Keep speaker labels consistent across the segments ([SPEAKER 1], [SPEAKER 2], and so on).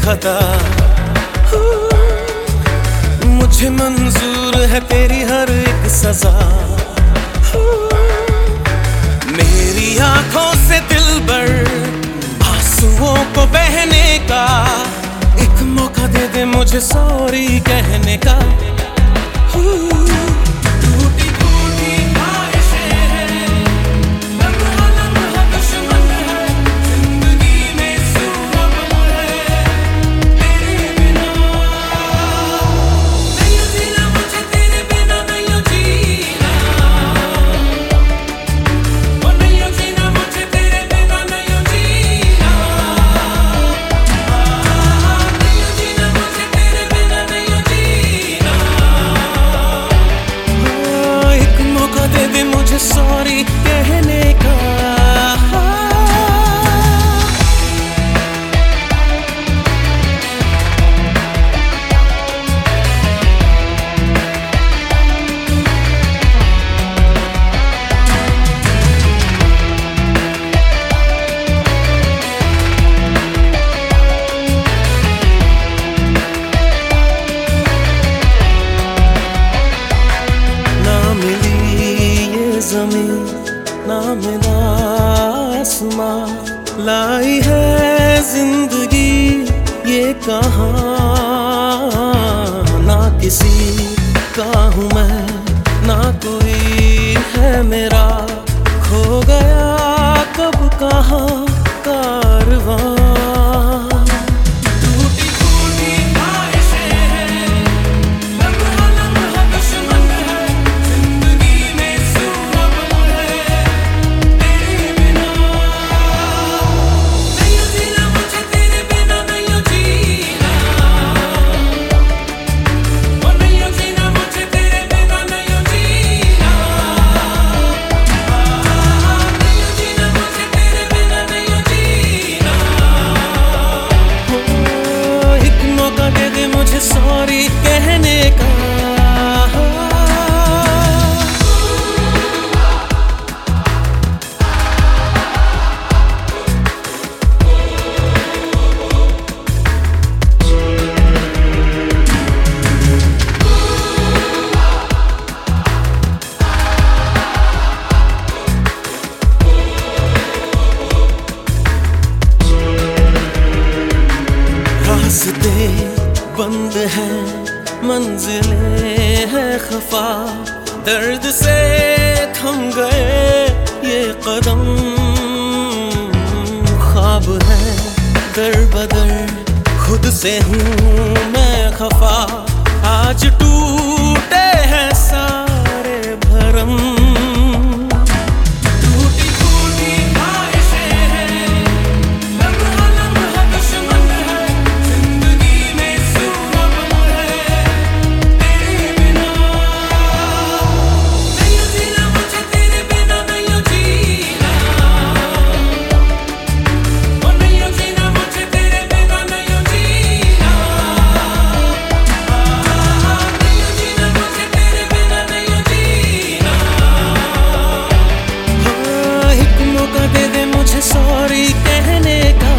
[SPEAKER 1] खता। मुझे मंजूर है तेरी हर एक सजा। मेरी आंखों से दिलबर आंसुओं को बहने का एक मौका दे दे मुझे सॉरी कहने का। सॉरी कहने का। ना मिला आसमां, लाई है जिंदगी ये कहाँ। ना किसी का हूँ मैं, ना कोई है मेरा, खो गया कब कहाँ कारवां। सॉरी कहने का। रास्ते बंद है, मंजिलें है खफा, दर्द से थम गए ये कदम। ख्वाब है दर बदर, खुद से हूँ मैं खफा, आज टूटे हैं सारे भरम। सॉरी कहने का।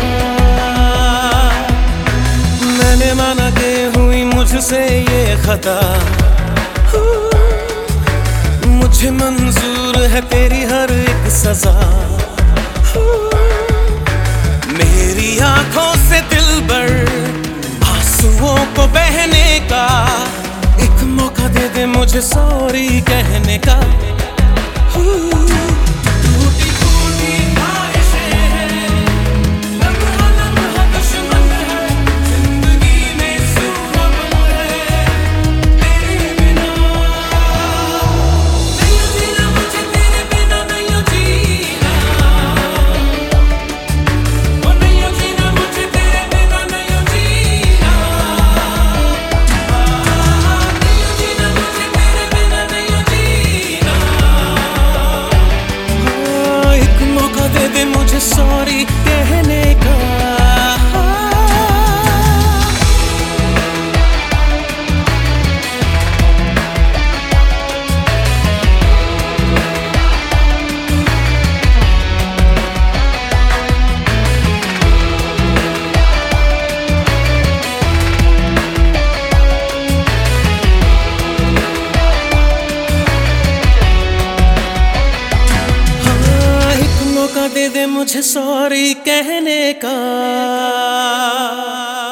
[SPEAKER 1] मैंने माना कि हुई मुझसे ये खता। मुझे मंजूर है तेरी हर एक सजा। मेरी आंखों से दिलबर आंसुओं को बहने का एक मौका दे दे मुझे सॉरी कहने का। दे मुझे सॉरी कहने का।